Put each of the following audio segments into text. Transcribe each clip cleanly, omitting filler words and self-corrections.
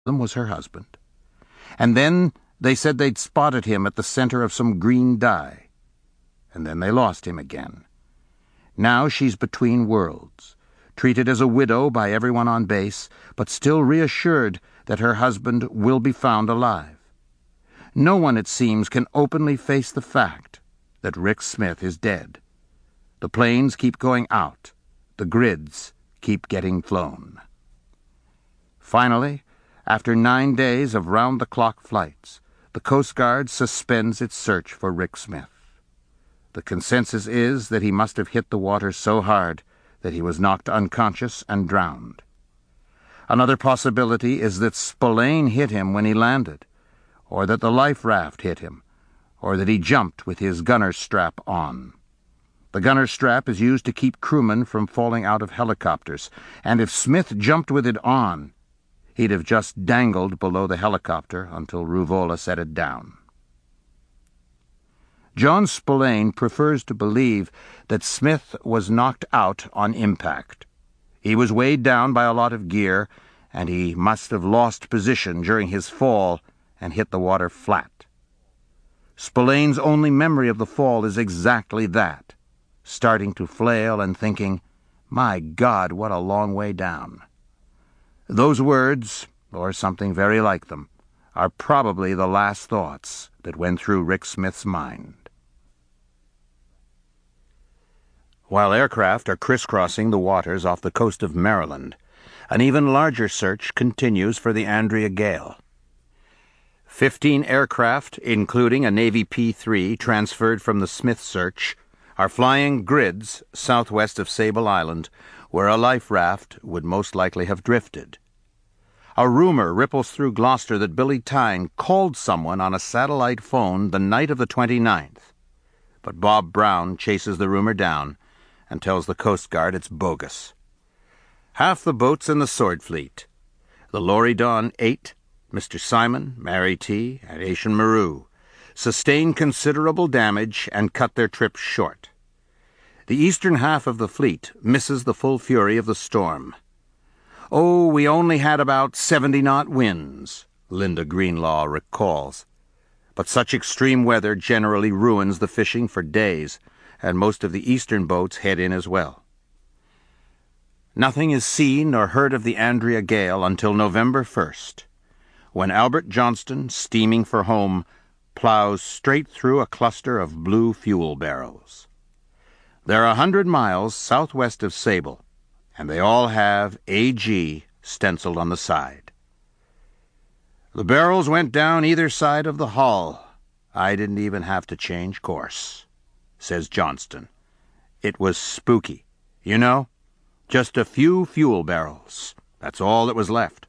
them was her husband. And then they said they'd spotted him at the center of some green dye. And then they lost him again. Now she's between worlds, treated as a widow by everyone on base, but still reassured that her husband will be found alive. No one, it seems, can openly face the fact that Rick Smith is dead. The planes keep going out. The grids keep getting flown. Finally, after 9 days of round-the-clock flights, the Coast Guard suspends its search for Rick Smith. The consensus is that he must have hit the water so hard that he was knocked unconscious and drowned. Another possibility is that Spillane hit him when he landed, or that the life raft hit him, or that he jumped with his gunner's strap on. The gunner's strap is used to keep crewmen from falling out of helicopters, and if Smith jumped with it on, he'd have just dangled below the helicopter until Ruvola set it down. John Spillane prefers to believe that Smith was knocked out on impact. He was weighed down by a lot of gear, and he must have lost position during his fall and hit the water flat. Spillane's only memory of the fall is exactly that, starting to flail and thinking, "My God, what a long way down." Those words, or something very like them, are probably the last thoughts that went through Rick Smith's mind. While aircraft are crisscrossing the waters off the coast of Maryland, an even larger search continues for the Andrea Gail. 15 aircraft, including a Navy P-3 transferred from the Smith search, are flying grids southwest of Sable Island, where a life raft would most likely have drifted. A rumor ripples through Gloucester that Billy Tyne called someone on a satellite phone the night of the 29th. But Bob Brown chases the rumor down and tells the Coast Guard it's bogus. Half the boats in the Sword Fleet, the Loredan 8, Mr. Simon, Mary T., and Aishan Maru, sustained considerable damage and cut their trip short. The eastern half of the fleet misses the full fury of the storm. "Oh, we only had about 70-knot winds," Linda Greenlaw recalls. But such extreme weather generally ruins the fishing for days, and most of the eastern boats head in as well. Nothing is seen or heard of the Andrea Gail until November 1st, when Albert Johnston, steaming for home, plows straight through a cluster of blue fuel barrels. They're 100 miles southwest of Sable, and they all have AG stenciled on the side. "The barrels went down either side of the hull. I didn't even have to change course," says Johnston. "It was spooky. You know, just a few fuel barrels. That's all that was left."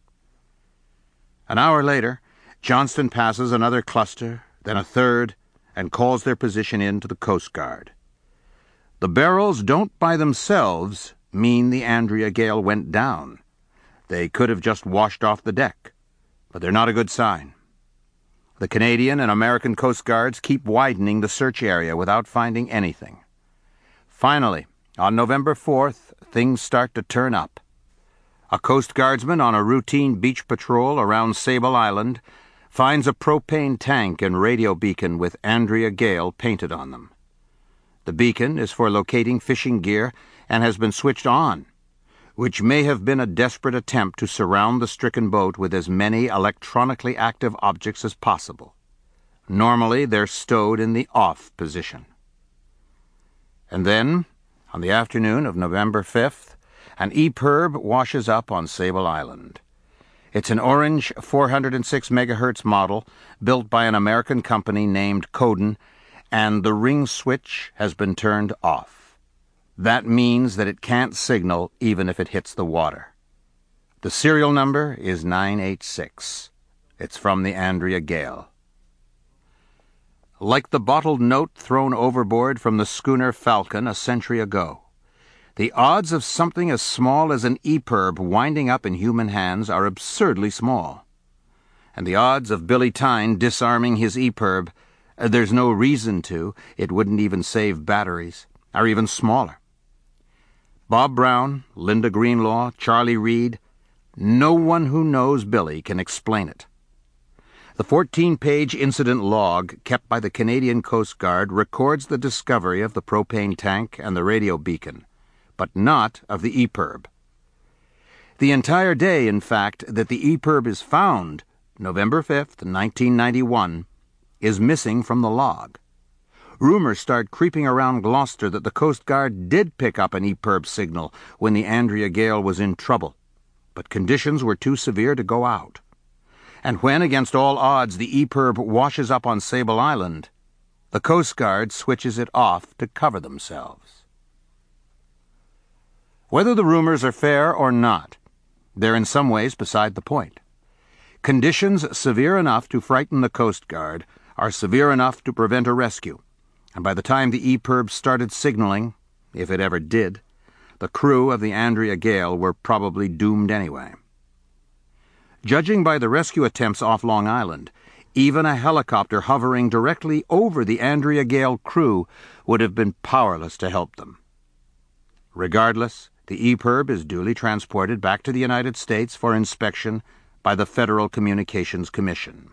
An hour later, Johnston passes another cluster, then a third, and calls their position in to the Coast Guard. The barrels don't by themselves mean the Andrea Gail went down. They could have just washed off the deck, but they're not a good sign. The Canadian and American Coast Guards keep widening the search area without finding anything. Finally, on November 4th, things start to turn up. A Coast Guardsman on a routine beach patrol around Sable Island finds a propane tank and radio beacon with Andrea Gail painted on them. The beacon is for locating fishing gear and has been switched on, which may have been a desperate attempt to surround the stricken boat with as many electronically active objects as possible. Normally, they're stowed in the off position. And then, on the afternoon of November 5th, an EPIRB washes up on Sable Island. It's an orange 406 megahertz model built by an American company named Coden, and the ring switch has been turned off. That means that it can't signal even if it hits the water. The serial number is 986. It's from the Andrea Gail. Like the bottled note thrown overboard from the schooner Falcon a century ago, the odds of something as small as an EPIRB winding up in human hands are absurdly small. And the odds of Billy Tyne disarming his EPIRB, there's no reason to, it wouldn't even save batteries, are even smaller. Bob Brown, Linda Greenlaw, Charlie Reed, No one who knows Billy can explain it. The 14-page incident log kept by the Canadian Coast Guard records the discovery of the propane tank and the radio beacon, but not of the EPIRB. The entire day, in fact, that the EPIRB is found, November 5th, 1991, is missing from the log. Rumors start creeping around Gloucester that the Coast Guard did pick up an EPIRB signal when the Andrea Gale was in trouble, but conditions were too severe to go out. And when, against all odds, the EPIRB washes up on Sable Island, the Coast Guard switches it off to cover themselves. Whether the rumors are fair or not, they're in some ways beside the point. Conditions severe enough to frighten the Coast Guard are severe enough to prevent a rescue, and by the time the EPIRB started signaling, if it ever did, the crew of the Andrea Gale were probably doomed anyway. Judging by the rescue attempts off Long Island, even a helicopter hovering directly over the Andrea Gale crew would have been powerless to help them. Regardless, the EPIRB is duly transported back to the United States for inspection by the Federal Communications Commission.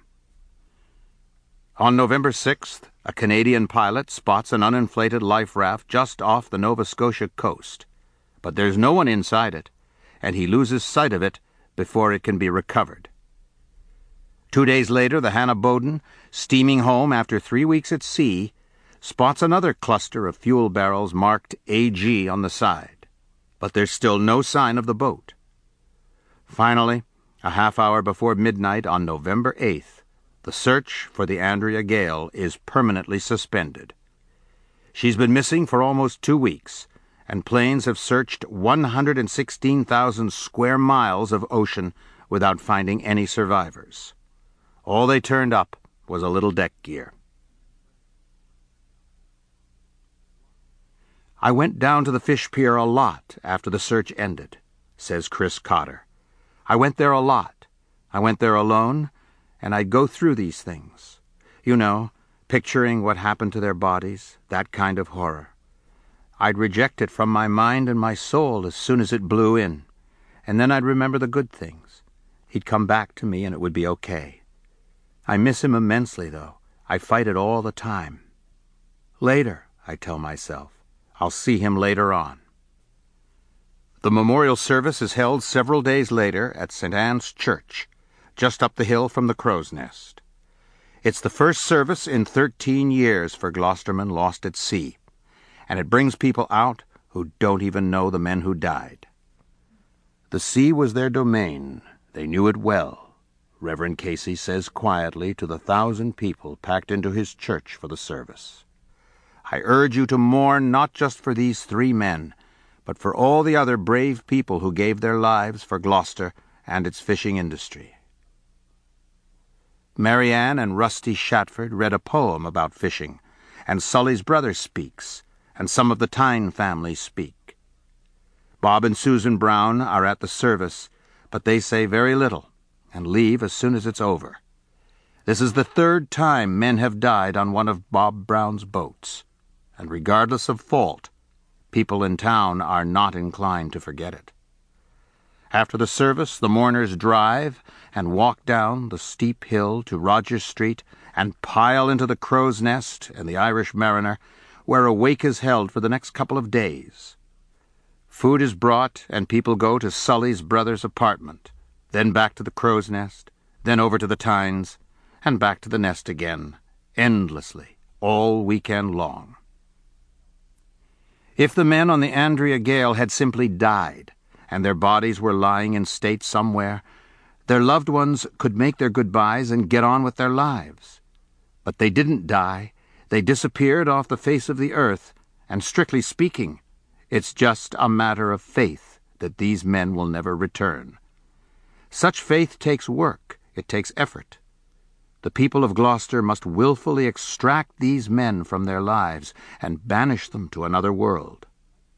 On November 6th, a Canadian pilot spots an uninflated life raft just off the Nova Scotia coast, but there's no one inside it, and he loses sight of it before it can be recovered. 2 days later, the Hannah Boden, steaming home after 3 weeks at sea, spots another cluster of fuel barrels marked AG on the side, but there's still no sign of the boat. Finally, a half hour before midnight on November 8th, the search for the Andrea Gale is permanently suspended. She's been missing for almost 2 weeks, and planes have searched 116,000 square miles of ocean without finding any survivors. All they turned up was a little deck gear. I went down to the fish pier a lot after the search ended, says Chris Cotter. I went there a lot. I went there alone, and I'd go through these things. You know, picturing what happened to their bodies, that kind of horror. I'd reject it from my mind and my soul as soon as it blew in, and then I'd remember the good things. He'd come back to me and it would be okay. I miss him immensely, though. I fight it all the time. Later, I tell myself. I'll see him later on. The memorial service is held several days later at St. Anne's Church, just up the hill from the Crow's Nest. It's the first service in 13 years for Gloucestermen lost at sea, and it brings people out who don't even know the men who died. The sea was their domain. They knew it well, Reverend Casey says quietly to the 1,000 people packed into his church for the service. I urge you to mourn not just for these 3 men, but for all the other brave people who gave their lives for Gloucester and its fishing industry. Marianne and Rusty Shatford read a poem about fishing, and Sully's brother speaks, and some of the Tyne family speak. Bob and Susan Brown are at the service, but they say very little and leave as soon as it's over. This is the 3rd time men have died on one of Bob Brown's boats, and regardless of fault, people in town are not inclined to forget it. After the service, the mourners drive and walk down the steep hill to Rogers Street and pile into the Crow's Nest and the Irish Mariner, where a wake is held for the next couple of days. Food is brought, and people go to Sully's brother's apartment, then back to the Crow's Nest, then over to the Tynes, and back to the nest again, endlessly, all weekend long. If the men on the Andrea Gale had simply died, and their bodies were lying in state somewhere, their loved ones could make their goodbyes and get on with their lives. But they didn't die. They disappeared off the face of the earth, and strictly speaking, it's just a matter of faith that these men will never return. Such faith takes work. It takes effort. The people of Gloucester must willfully extract these men from their lives and banish them to another world.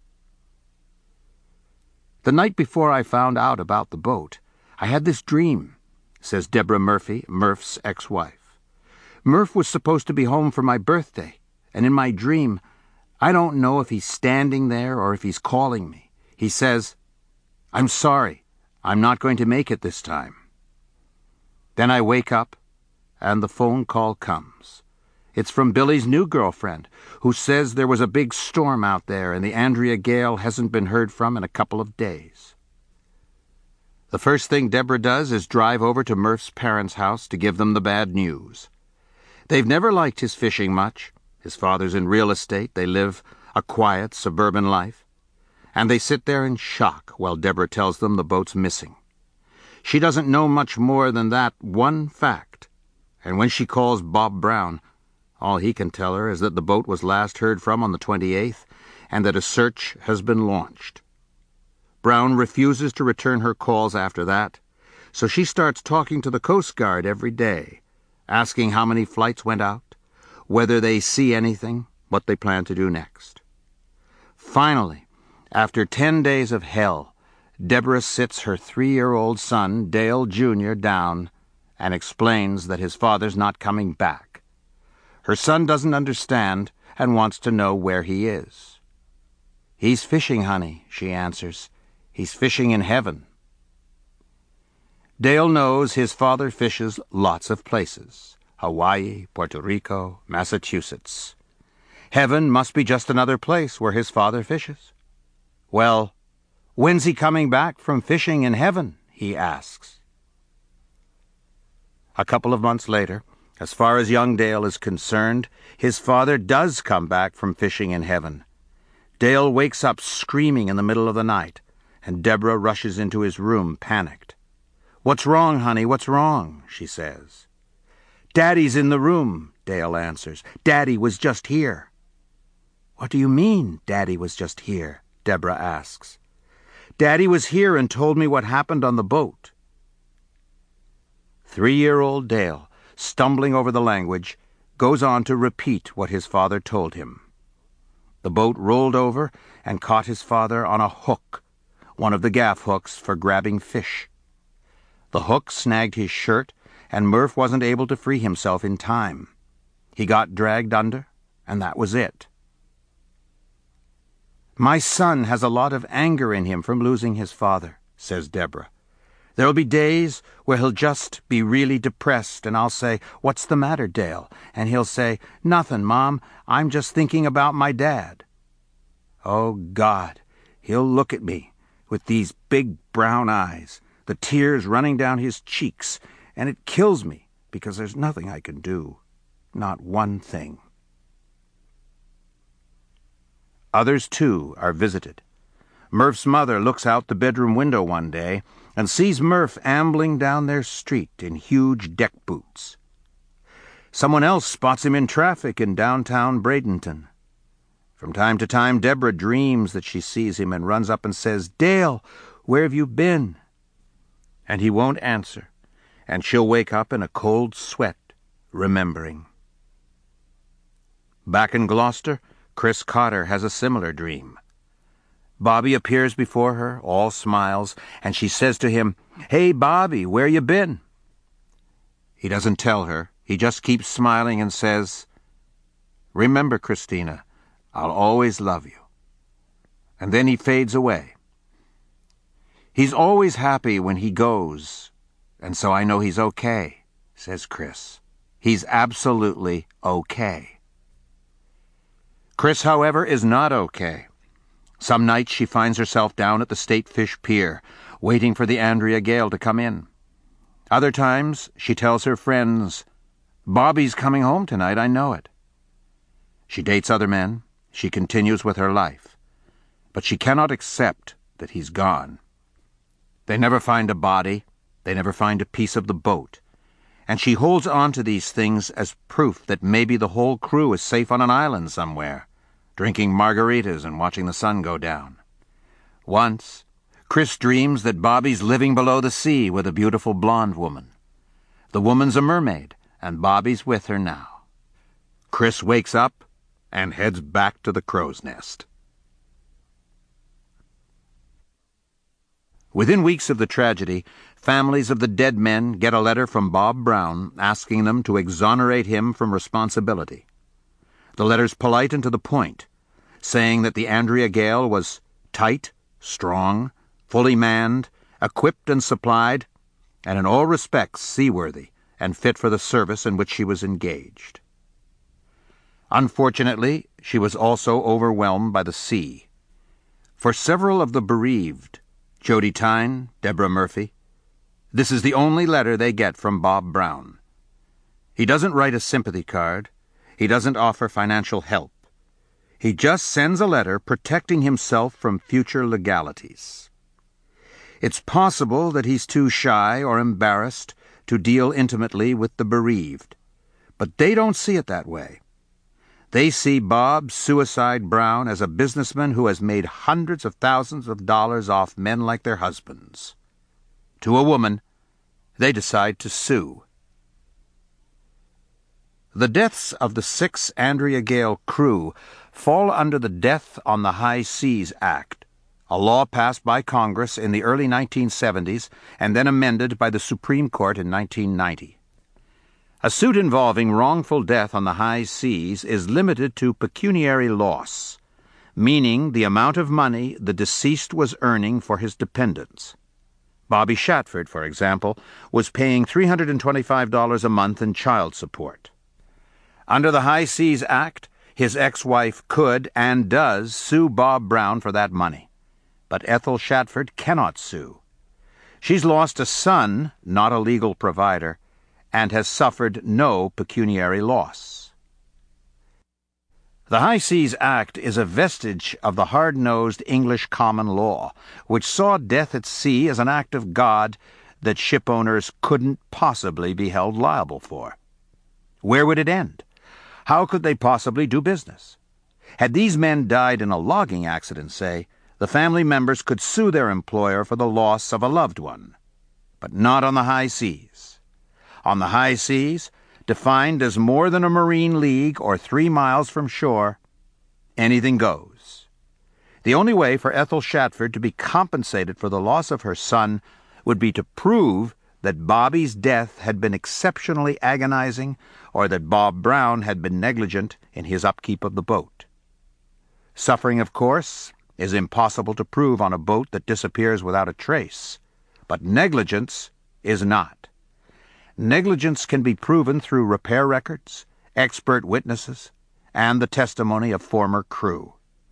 The night before I found out about the boat, I had this dream, says Deborah Murphy, Murph's ex-wife. Murph was supposed to be home for my birthday, and in my dream, I don't know if he's standing there or if he's calling me. He says, "I'm sorry. I'm not going to make it this time. Then I wake up, and the phone call comes. It's from Billy's new girlfriend, who says there was a big storm out there and the Andrea Gale hasn't been heard from in a couple of days. The first thing Deborah does is drive over to Murph's parents' house to give them the bad news. They've never liked his fishing much. His father's in real estate. They live a quiet, suburban life. And they sit there in shock while Deborah tells them the boat's missing. She doesn't know much more than that one fact. And when she calls Bob Brown, all he can tell her is that the boat was last heard from on the 28th and that a search has been launched. Brown refuses to return her calls after that, so she starts talking to the Coast Guard every day, asking how many flights went out, whether they see anything, what they plan to do next. Finally, after 10 days of hell, Deborah sits her 3-year-old son, Dale Jr., down and explains that his father's not coming back. Her son doesn't understand and wants to know where he is. "He's fishing, honey," she answers. "He's fishing in heaven." Dale knows his father fishes lots of places: Hawaii, Puerto Rico, Massachusetts. Heaven must be just another place where his father fishes. "Well, when's he coming back from fishing in heaven?" he asks. A couple of months later, as far as young Dale is concerned, his father does come back from fishing in heaven. Dale wakes up screaming in the middle of the night, and Deborah rushes into his room, panicked. "What's wrong, honey? What's wrong?" she says. "Daddy's in the room," Dale answers. "Daddy was just here." "What do you mean, Daddy was just here?" Deborah asks. "Daddy was here and told me what happened on the boat." 3-year-old Dale, stumbling over the language, goes on to repeat what his father told him. The boat rolled over and caught his father on a hook, one of the gaff hooks for grabbing fish. The hook snagged his shirt, and Murph wasn't able to free himself in time. He got dragged under, and that was it. "My son has a lot of anger in him from losing his father," says Deborah. "There'll be days where he'll just be really depressed, and I'll say, 'What's the matter, Dale?' And he'll say, 'Nothing, Mom. I'm just thinking about my dad.' Oh, God, he'll look at me with these big brown eyes, the tears running down his cheeks, and it kills me because there's nothing I can do. Not one thing." Others, too, are visited. Murph's mother looks out the bedroom window one day and sees Murph ambling down their street in huge deck boots. Someone else spots him in traffic in downtown Bradenton. From time to time, Deborah dreams that she sees him and runs up and says, "Dale, where have you been?" And he won't answer, and she'll wake up in a cold sweat, remembering. Back in Gloucester, Chris Cotter has a similar dream. Bobby appears before her, all smiles, and she says to him, "Hey, Bobby, where you been?" He doesn't tell her. He just keeps smiling and says, "Remember, Christina, I'll always love you." And then he fades away. "He's always happy when he goes, and so I know he's okay," says Chris. "He's absolutely okay." Chris, however, is not okay. Some nights she finds herself down at the State Fish Pier, waiting for the Andrea Gale to come in. Other times she tells her friends, "Bobby's coming home tonight, I know it." She dates other men. She continues with her life. But she cannot accept that he's gone. They never find a body. They never find a piece of the boat. And she holds on to these things as proof that maybe the whole crew is safe on an island somewhere, drinking margaritas and watching the sun go down. Once, Chris dreams that Bobby's living below the sea with a beautiful blonde woman. The woman's a mermaid, and Bobby's with her now. Chris wakes up and heads back to the crow's nest. Within weeks of the tragedy, families of the dead men get a letter from Bob Brown asking them to exonerate him from responsibility. The letter's polite and to the point, saying that the Andrea Gale was tight, strong, fully manned, equipped and supplied, and in all respects seaworthy and fit for the service in which she was engaged. Unfortunately, she was also overwhelmed by the sea. For several of the bereaved, Jody Tyne, Deborah Murphy, this is the only letter they get from Bob Brown. He doesn't write a sympathy card. He doesn't offer financial help. He just sends a letter protecting himself from future legalities. It's possible that he's too shy or embarrassed to deal intimately with the bereaved, but they don't see it that way. They see Bob Suicide Brown as a businessman who has made hundreds of thousands of dollars off men like their husbands. To a woman, they decide to sue. The deaths of the 6 Andrea Gail crew fall under the Death on the High Seas Act, a law passed by Congress in the early 1970s and then amended by the Supreme Court in 1990. A suit involving wrongful death on the high seas is limited to pecuniary loss, meaning the amount of money the deceased was earning for his dependents. Bobby Shatford, for example, was paying $325 a month in child support. Under the High Seas Act, his ex-wife could and does sue Bob Brown for that money. But Ethel Shatford cannot sue. She's lost a son, not a legal provider, and has suffered no pecuniary loss. The High Seas Act is a vestige of the hard-nosed English common law, which saw death at sea as an act of God that shipowners couldn't possibly be held liable for. Where would it end? How could they possibly do business? Had these men died in a logging accident, say, the family members could sue their employer for the loss of a loved one. But not on the high seas. On the high seas, defined as more than a marine league or 3 miles from shore, anything goes. The only way for Ethel Shatford to be compensated for the loss of her son would be to prove that Bobby's death had been exceptionally agonizing or that Bob Brown had been negligent in his upkeep of the boat. Suffering, of course, is impossible to prove on a boat that disappears without a trace, but negligence is not. Negligence can be proven through repair records, expert witnesses, and the testimony of former crew.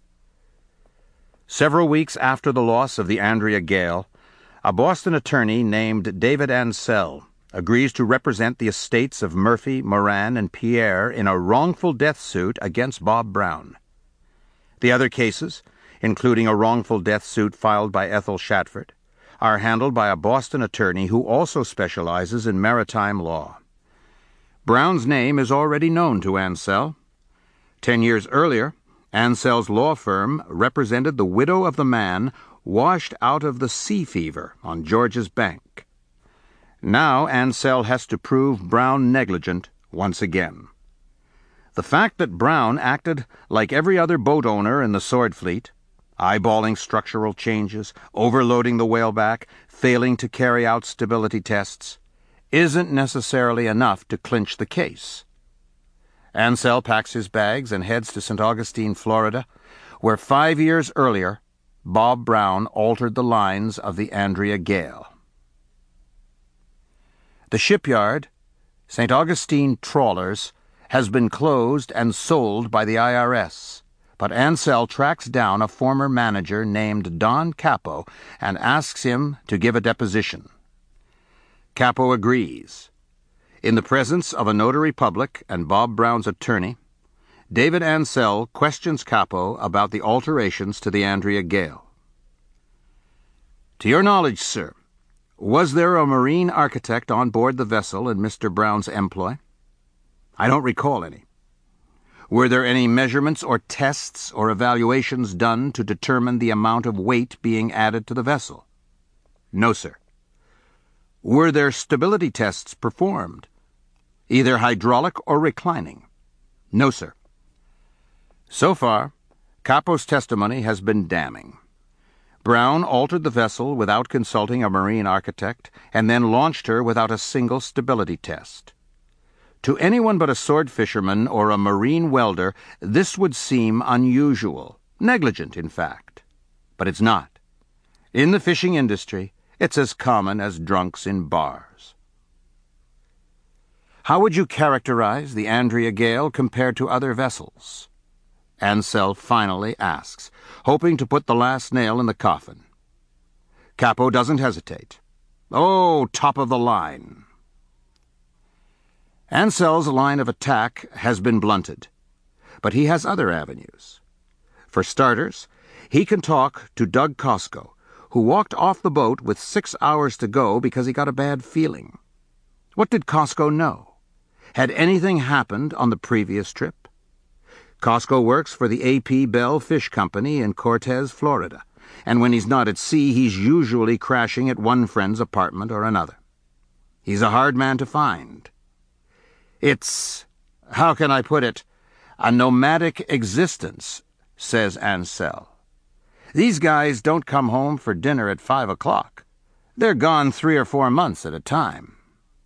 Several weeks after the loss of the Andrea Gail, a Boston attorney named David Ansell agrees to represent the estates of Murphy, Moran, and Pierre in a wrongful death suit against Bob Brown. The other cases, including a wrongful death suit filed by Ethel Shatford, are handled by a Boston attorney who also specializes in maritime law. Brown's name is already known to Ansell. 10 years earlier, Ansell's law firm represented the widow of the man washed out of the sea fever on George's Bank. Now Ansell has to prove Brown negligent once again. The fact that Brown acted like every other boat owner in the Sword Fleet, eyeballing structural changes, overloading the whaleback, failing to carry out stability tests, isn't necessarily enough to clinch the case. Ansell packs his bags and heads to St. Augustine, Florida, where 5 years earlier, Bob Brown altered the lines of the Andrea Gail. The shipyard, St. Augustine Trawlers, has been closed and sold by the IRS, but Ansell tracks down a former manager named Don Capo and asks him to give a deposition. Capo agrees. In the presence of a notary public and Bob Brown's attorney, David Ansell questions Capo about the alterations to the Andrea Gail. To your knowledge, sir, was there a marine architect on board the vessel in Mr. Brown's employ? I don't recall any. Were there any measurements or tests or evaluations done to determine the amount of weight being added to the vessel? No, sir. Were there stability tests performed, either hydraulic or reclining? No, sir. So far, Capo's testimony has been damning. Brown altered the vessel without consulting a marine architect and then launched her without a single stability test. To anyone but a sword fisherman or a marine welder, this would seem unusual, negligent, in fact. But it's not. In the fishing industry, It's as common as drunks in bars. How would you characterize the Andrea Gael compared to other vessels? Ansell finally asks, hoping to put the last nail in the coffin. Capo doesn't hesitate. Oh, top of the line. Ansell's line of attack has been blunted, but he has other avenues. For starters, he can talk to Doug Cosco, who walked off the boat with 6 hours to go because he got a bad feeling. What did Cosco know? Had anything happened on the previous trip? Cosco works for the A.P. Bell Fish Company in Cortez, Florida, and when he's not at sea, he's usually crashing at one friend's apartment or another. He's a hard man to find. It's, how can I put it, a nomadic existence, says Ansell. These guys don't come home for dinner at 5 o'clock. They're gone 3 or 4 months at a time.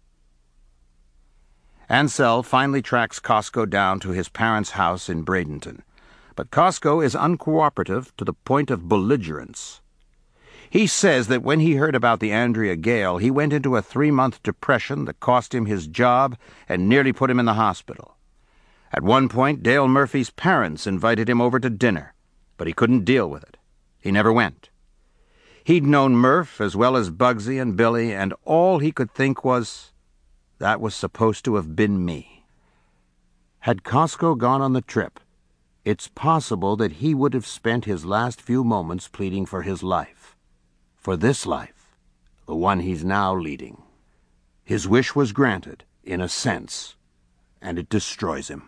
Ansell finally tracks Cosco down to his parents' house in Bradenton, but Cosco is uncooperative to the point of belligerence. He says that when he heard about the Andrea Gael, he went into a 3-month depression that cost him his job and nearly put him in the hospital. At one point, Dale Murphy's parents invited him over to dinner, but he couldn't deal with it. He never went. He'd known Murph as well as Bugsy and Billy, and all he could think was, that was supposed to have been me. Had Cosco gone on the trip, it's possible that he would have spent his last few moments pleading for his life. For this life, the one he's now leading. His wish was granted, in a sense, and it destroys him.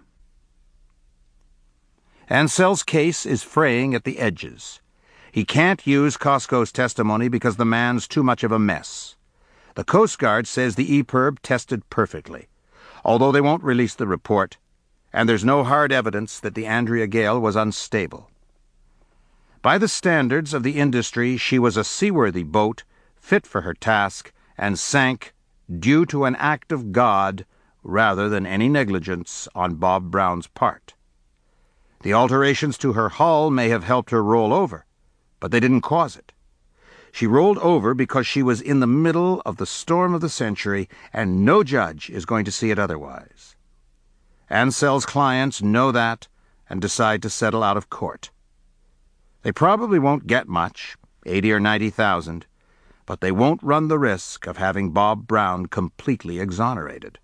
Ansell's case is fraying at the edges. He can't use Cosco's testimony because the man's too much of a mess. The Coast Guard says the EPIRB tested perfectly, although they won't release the report, and there's no hard evidence that the Andrea Gael was unstable. By the standards of the industry, she was a seaworthy boat, fit for her task, and sank due to an act of God rather than any negligence on Bob Brown's part. The alterations to her hull may have helped her roll over, but they didn't cause it. She rolled over because she was in the middle of the storm of the century, and no judge is going to see it otherwise. Ansell's clients know that and decide to settle out of court. They probably won't get much, 80 or 90,000, but they won't run the risk of having Bob Brown completely exonerated.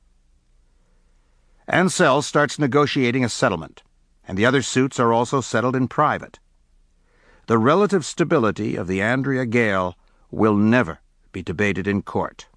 Ansell starts negotiating a settlement, and the other suits are also settled in private. The relative stability of the Andrea Gael will never be debated in court.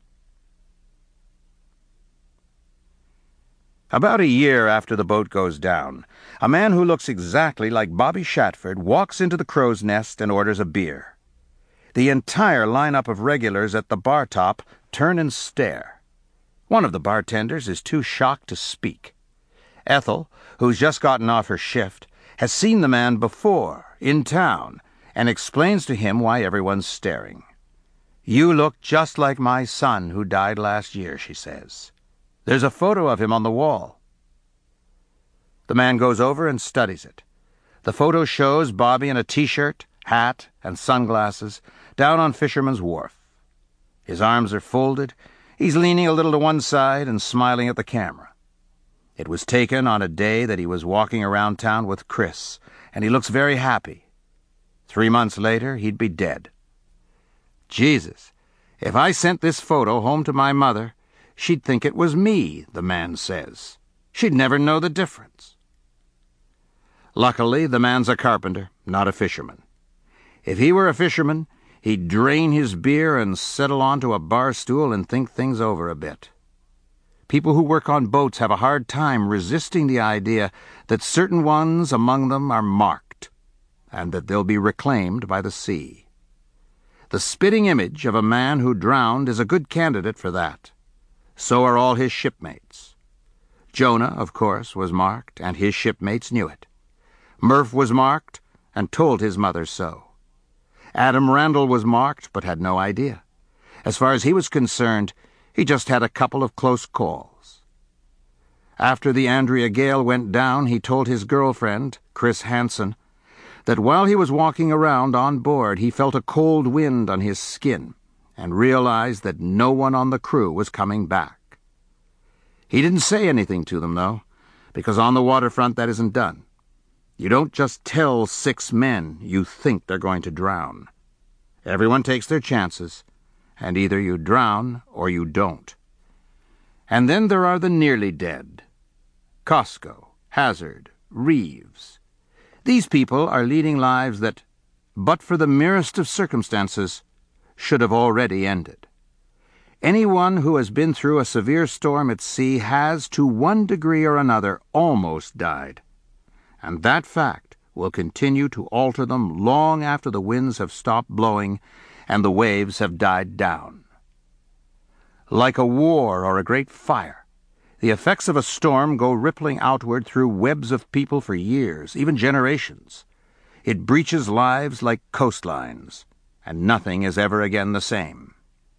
About a year after the boat goes down, a man who looks exactly like Bobby Shatford walks into the Crow's Nest and orders a beer. The entire lineup of regulars at the bar top turn and stare. One of the bartenders is too shocked to speak. Ethel, who's just gotten off her shift, has seen the man before, in town, and explains to him why everyone's staring. "You look just like my son who died last year," she says. "There's a photo of him on the wall." The man goes over and studies it. The photo shows Bobby in a t-shirt, hat, and sunglasses down on Fisherman's Wharf. His arms are folded, he's leaning a little to one side and smiling at the camera. It was taken on a day that he was walking around town with Chris, and he looks very happy. 3 months later, he'd be dead. "Jesus, if I sent this photo home to my mother, she'd think it was me," the man says. "She'd never know the difference." Luckily, the man's a carpenter, not a fisherman. If he were a fisherman, he'd drain his beer and settle onto a bar stool and think things over a bit. People who work on boats have a hard time resisting the idea that certain ones among them are marked, and that they'll be reclaimed by the sea. The spitting image of a man who drowned is a good candidate for that. So are all his shipmates. Jonah, of course, was marked, and his shipmates knew it. Murph was marked, and told his mother so. Adam Randall was marked, but had no idea. As far as he was concerned, he just had a couple of close calls. After the Andrea Gael went down, he told his girlfriend, Chris Hansen, that while he was walking around on board, he felt a cold wind on his skin and realized that no one on the crew was coming back. He didn't say anything to them, though, because on the waterfront that isn't done. You don't just tell 6 men you think they're going to drown. Everyone takes their chances, and either you drown or you don't. And then there are the nearly dead. Costco, Hazard, Reeves. These people are leading lives that, but for the merest of circumstances, should have already ended. Anyone who has been through a severe storm at sea has, to one degree or another, almost died. And that fact will continue to alter them long after the winds have stopped blowing and the waves have died down. Like a war or a great fire, the effects of a storm go rippling outward through webs of people for years, even generations. It breaches lives like coastlines, and nothing is ever again the same.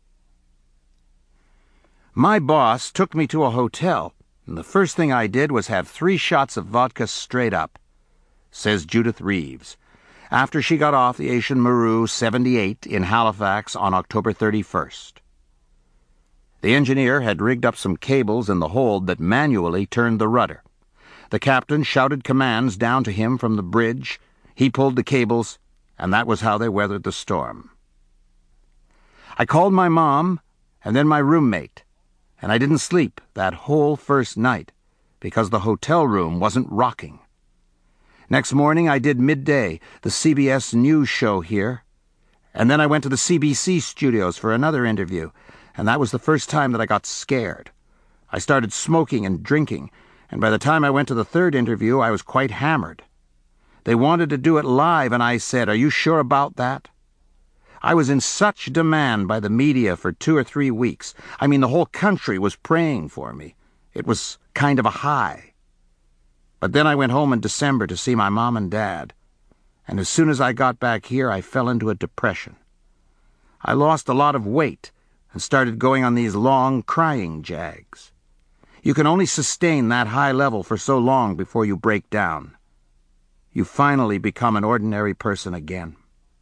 My boss took me to a hotel, and the first thing I did was have 3 shots of vodka straight up, says Judith Reeves, after she got off the Asian Maru 78 in Halifax on October 31st. The engineer had rigged up some cables in the hold that manually turned the rudder. The captain shouted commands down to him from the bridge. He pulled the cables, and that was how they weathered the storm. I called my mom and then my roommate, and I didn't sleep that whole first night because the hotel room wasn't rocking. Next morning I did Midday, the CBS News show here, and then I went to the CBC studios for another interview, and that was the first time that I got scared. I started smoking and drinking, and by the time I went to the 3rd interview, I was quite hammered. They wanted to do it live, and I said, "Are you sure about that?" I was in such demand by the media for 2 or 3 weeks. I mean, the whole country was praying for me. It was kind of a high. But then I went home in December to see my mom and dad, and as soon as I got back here, I fell into a depression. I lost a lot of weight and started going on these long crying jags. You can only sustain that high level for so long before you break down. You finally become an ordinary person again.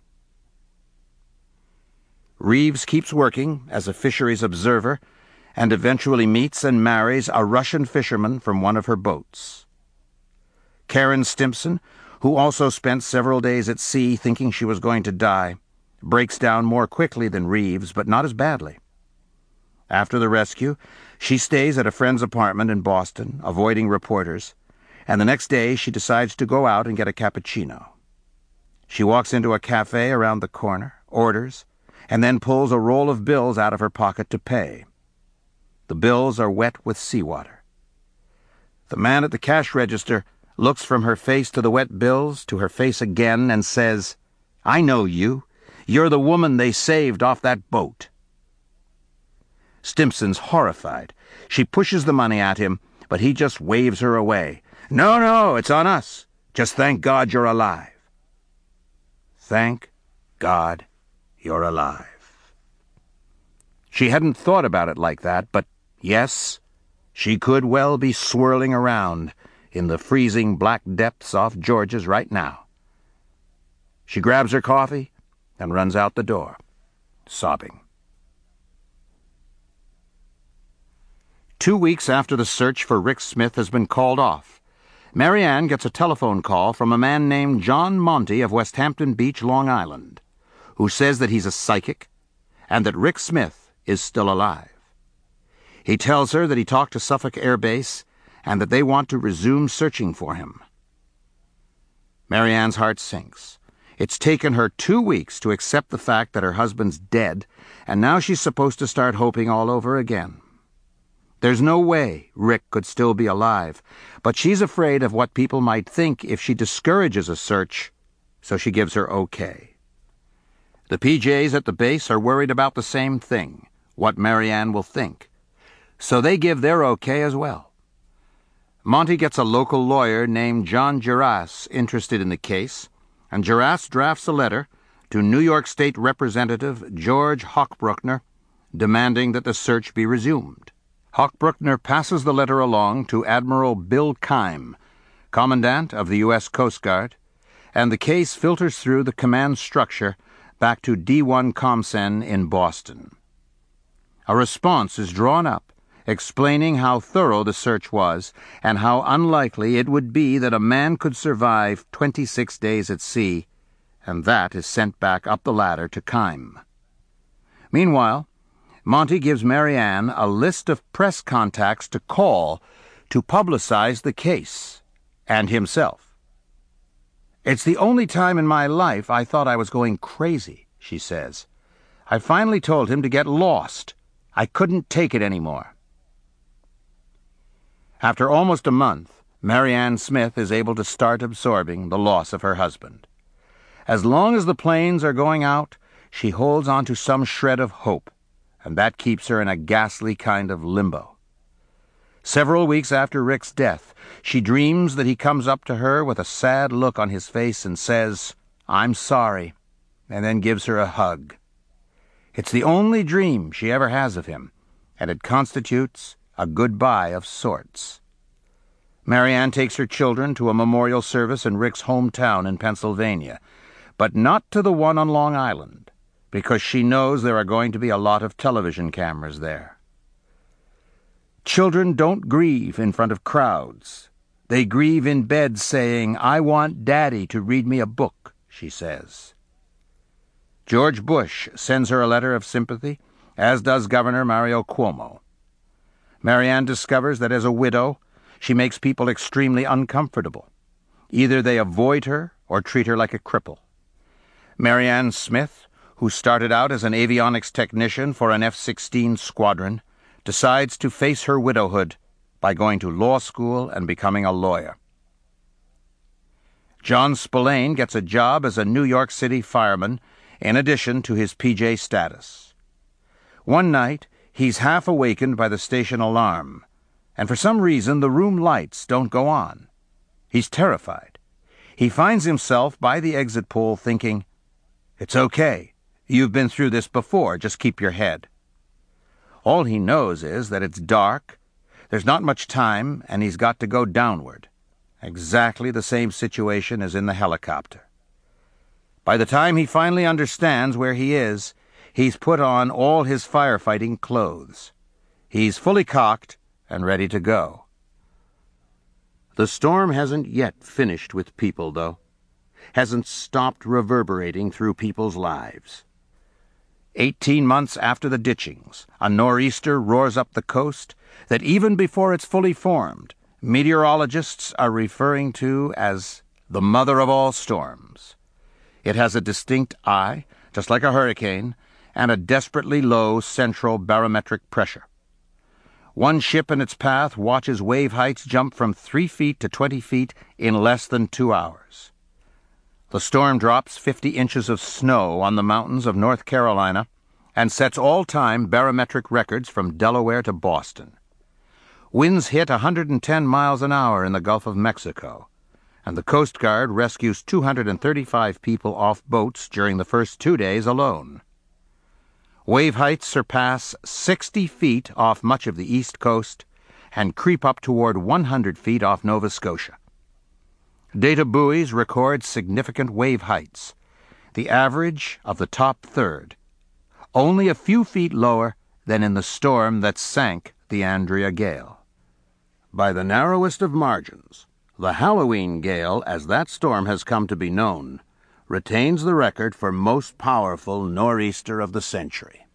Reeves keeps working as a fisheries observer and eventually meets and marries a Russian fisherman from one of her boats. Karen Stimpson, who also spent several days at sea thinking she was going to die, breaks down more quickly than Reeves, but not as badly. After the rescue, she stays at a friend's apartment in Boston, avoiding reporters, and the next day she decides to go out and get a cappuccino. She walks into a cafe around the corner, orders, and then pulls a roll of bills out of her pocket to pay. The bills are wet with seawater. The man at the cash register looks from her face to the wet bills, to her face again, and says, "I know you. You're the woman they saved off that boat." Stimpson's horrified. She pushes the money at him, but he just waves her away. No, it's on us. Just thank God you're alive." Thank God you're alive. She hadn't thought about it like that, but yes, she could well be swirling around in the freezing black depths off George's right now. She grabs her coffee and runs out the door, sobbing. 2 weeks after the search for Rick Smith has been called off, Mary Ann gets a telephone call from a man named John Monty of Westhampton Beach, Long Island, who says that he's a psychic and that Rick Smith is still alive. He tells her that he talked to Suffolk Air Base and that they want to resume searching for him. Mary Ann's heart sinks. It's taken her 2 weeks to accept the fact that her husband's dead, and now she's supposed to start hoping all over again. There's no way Rick could still be alive, but she's afraid of what people might think if she discourages a search, so she gives her okay. The PJs at the base are worried about the same thing, what Mary Ann will think, so they give their okay as well. Monty gets a local lawyer named John Gerace interested in the case, and Gerace drafts a letter to New York State Representative George Hochbruckner demanding that the search be resumed. Hochbruckner passes the letter along to Admiral Bill Keim, Commandant of the U.S. Coast Guard, and the case filters through the command structure back to D1 ComCen in Boston. A response is drawn up explaining how thorough the search was and how unlikely it would be that a man could survive 26 days at sea, and that is sent back up the ladder to Keim. Meanwhile, Monty gives Marianne a list of press contacts to call to publicize the case, and himself. "It's the only time in my life I thought I was going crazy," she says. "I finally told him to get lost. I couldn't take it anymore." After almost a month, Marianne Smith is able to start absorbing the loss of her husband. As long as the planes are going out, she holds on to some shred of hope, and that keeps her in a ghastly kind of limbo. Several weeks after Rick's death, she dreams that he comes up to her with a sad look on his face and says, "I'm sorry," and then gives her a hug. It's the only dream she ever has of him, and it constitutes a goodbye of sorts. Marianne takes her children to a memorial service in Rick's hometown in Pennsylvania, but not to the one on Long Island, because she knows there are going to be a lot of television cameras there. Children don't grieve in front of crowds. They grieve in bed saying, "I want Daddy to read me a book," she says. George Bush sends her a letter of sympathy, as does Governor Mario Cuomo. Marianne discovers that as a widow, she makes people extremely uncomfortable. Either they avoid her or treat her like a cripple. Marianne Smith, who started out as an avionics technician for an F-16 squadron, decides to face her widowhood by going to law school and becoming a lawyer. John Spillane gets a job as a New York City fireman in addition to his PJ status. One night, he's half awakened by the station alarm, and for some reason the room lights don't go on. He's terrified. He finds himself by the exit pole thinking, "It's okay. You've been through this before. Just keep your head." All he knows is that it's dark, there's not much time, and he's got to go downward. Exactly the same situation as in the helicopter. By the time he finally understands where he is, he's put on all his firefighting clothes. He's fully cocked and ready to go. The storm hasn't yet finished with people, though. Hasn't stopped reverberating through people's lives. 18 months after the ditchings, a nor'easter roars up the coast that even before it's fully formed, meteorologists are referring to as the mother of all storms. It has a distinct eye, just like a hurricane, and a desperately low central barometric pressure. One ship in its path watches wave heights jump from 3 feet to 20 feet in less than 2 hours. The storm drops 50 inches of snow on the mountains of North Carolina and sets all-time barometric records from Delaware to Boston. Winds hit 110 miles an hour in the Gulf of Mexico, and the Coast Guard rescues 235 people off boats during the first 2 days alone. Wave heights surpass 60 feet off much of the East Coast and creep up toward 100 feet off Nova Scotia. Data buoys record significant wave heights, the average of the top third, only a few feet lower than in the storm that sank the Andrea Gale. By the narrowest of margins, the Halloween Gale, as that storm has come to be known, retains the record for most powerful nor'easter of the century.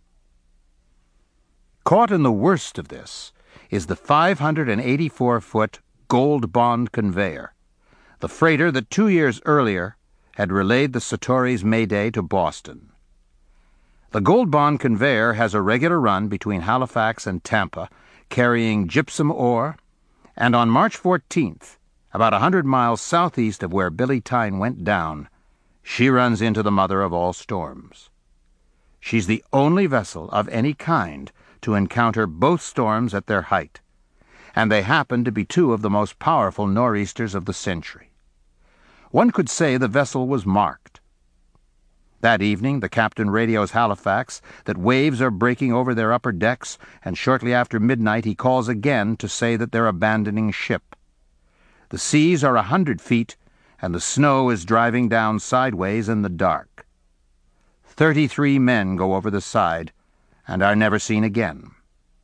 Caught in the worst of this is the 584-foot Gold Bond conveyor, the freighter that 2 years earlier had relayed the Satori's Mayday to Boston. The Gold Bond conveyor has a regular run between Halifax and Tampa, carrying gypsum ore, and on March 14th, about 100 miles southeast of where Billy Tyne went down, she runs into the mother of all storms. She's the only vessel of any kind to encounter both storms at their height, and they happen to be two of the most powerful nor'easters of the century. One could say the vessel was marked. That evening, the captain radios Halifax that waves are breaking over their upper decks, and shortly after midnight he calls again to say that they're abandoning ship. The seas are 100 feet, and the snow is driving down sideways in the dark. 33 men go over the side and are never seen again.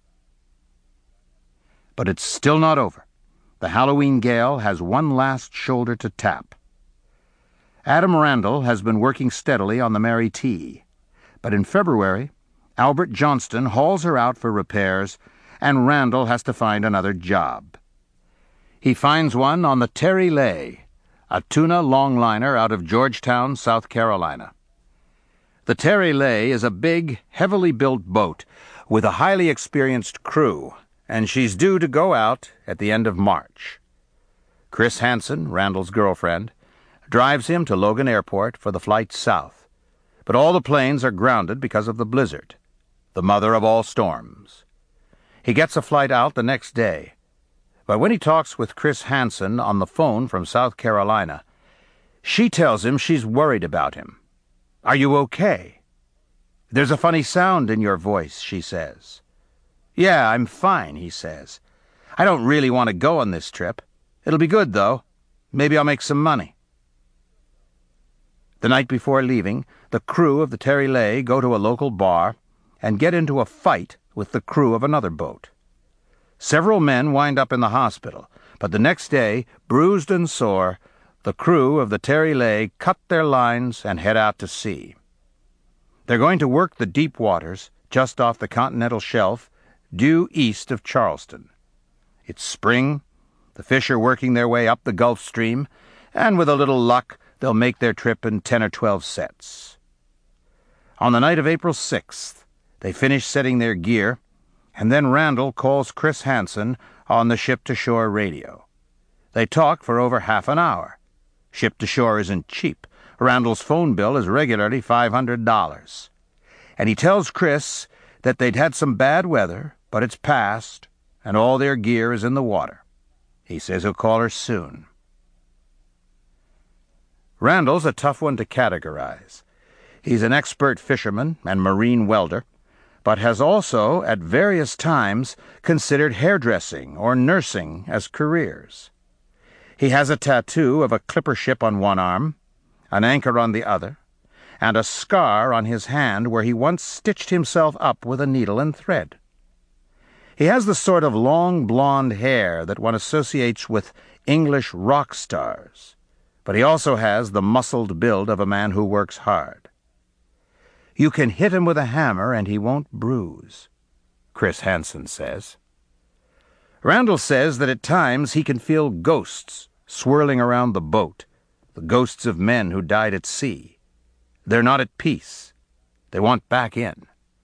But it's still not over. The Halloween gale has one last shoulder to tap. Adam Randall has been working steadily on the Mary T., but in February, Albert Johnston hauls her out for repairs, and Randall has to find another job. He finds one on the Terry Lay, a tuna longliner out of Georgetown, South Carolina. The Terry Lay is a big, heavily built boat with a highly experienced crew, and she's due to go out at the end of March. Chris Hansen, Randall's girlfriend, drives him to Logan Airport for the flight south, but all the planes are grounded because of the blizzard, the mother of all storms. He gets a flight out the next day, but when he talks with Chris Hansen on the phone from South Carolina, she tells him she's worried about him. "Are you okay?" "There's a funny sound in your voice," she says. "Yeah, I'm fine," he says. "I don't really want to go on this trip. It'll be good, though. Maybe I'll make some money." The night before leaving, the crew of the Terry Lay go to a local bar and get into a fight with the crew of another boat. Several men wind up in the hospital, but the next day, bruised and sore, the crew of the Terry Lay cut their lines and head out to sea. They're going to work the deep waters just off the continental shelf, due east of Charleston. It's spring, the fish are working their way up the Gulf Stream, and with a little luck, they'll make their trip in 10 or 12 sets. On the night of April 6th, they finish setting their gear, and then Randall calls Chris Hansen on the ship-to-shore radio. They talk for over half an hour. Ship-to-shore isn't cheap. Randall's phone bill is regularly $500. And he tells Chris that they'd had some bad weather, but it's past, and all their gear is in the water. He says he'll call her soon. Randall's a tough one to categorize. He's an expert fisherman and marine welder, but has also, at various times, considered hairdressing or nursing as careers. He has a tattoo of a clipper ship on one arm, an anchor on the other, and a scar on his hand where he once stitched himself up with a needle and thread. He has the sort of long blonde hair that one associates with English rock stars, but he also has the muscled build of a man who works hard. You can hit him with a hammer and he won't bruise, Chris Hansen says. Randall says that at times he can feel ghosts swirling around the boat, the ghosts of men who died at sea. They're not at peace. They want back in.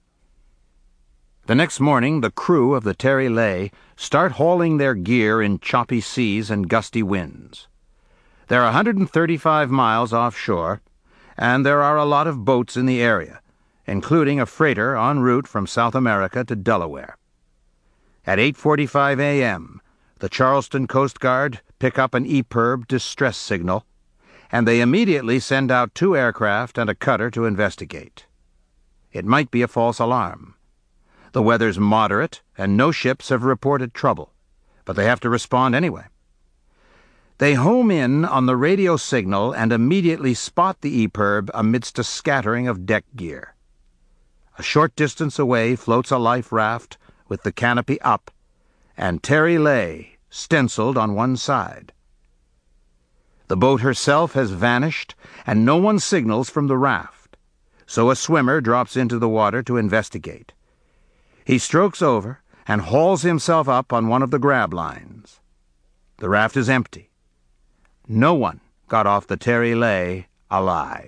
The next morning, the crew of the Terry Lay start hauling their gear in choppy seas and gusty winds. They're 135 miles offshore, and there are a lot of boats in the area, including a freighter en route from South America to Delaware. At 8:45 a.m., the Charleston Coast Guard pick up an EPIRB distress signal, and they immediately send out 2 aircraft and a cutter to investigate. It might be a false alarm. The weather's moderate, and no ships have reported trouble, but they have to respond anyway. They home in on the radio signal and immediately spot the EPIRB amidst a scattering of deck gear. A short distance away floats a life raft with the canopy up, and Terry Lay stenciled on one side. The boat herself has vanished, and no one signals from the raft, so a swimmer drops into the water to investigate. He strokes over and hauls himself up on one of the grab lines. The raft is empty. No one got off the Terry Lay alive.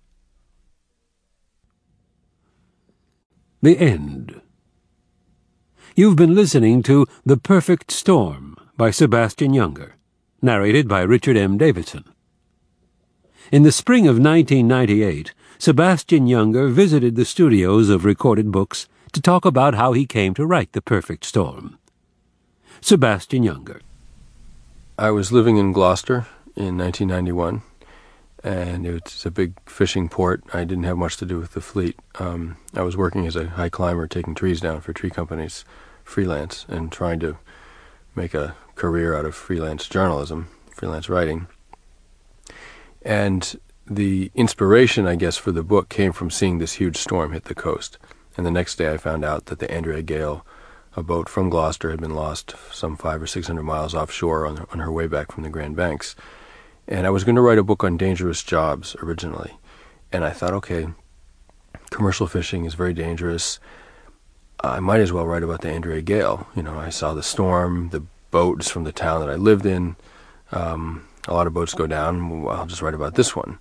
The End. You've been listening to The Perfect Storm by Sebastian Junger, narrated by Richard M. Davidson. In the spring of 1998, Sebastian Junger visited the studios of Recorded Books to talk about how he came to write The Perfect Storm. Sebastian Junger. I was living in Gloucester in 1991, and it's a big fishing port. I didn't have much to do with the fleet. I was working as a high climber, taking trees down for tree companies, freelance, and trying to make a career out of freelance journalism, freelance writing. And the inspiration, I guess, for the book came from seeing this huge storm hit the coast. And the next day I found out that the Andrea Gale, a boat from Gloucester, had been lost some 500 or 600 miles offshore on her way back from the Grand Banks. And I was going to write a book on dangerous jobs originally. And I thought, okay, commercial fishing is very dangerous. I might as well write about the Andrea Gale. You know, I saw the storm, the boats from the town that I lived in. A lot of boats go down. Well, I'll just write about this one.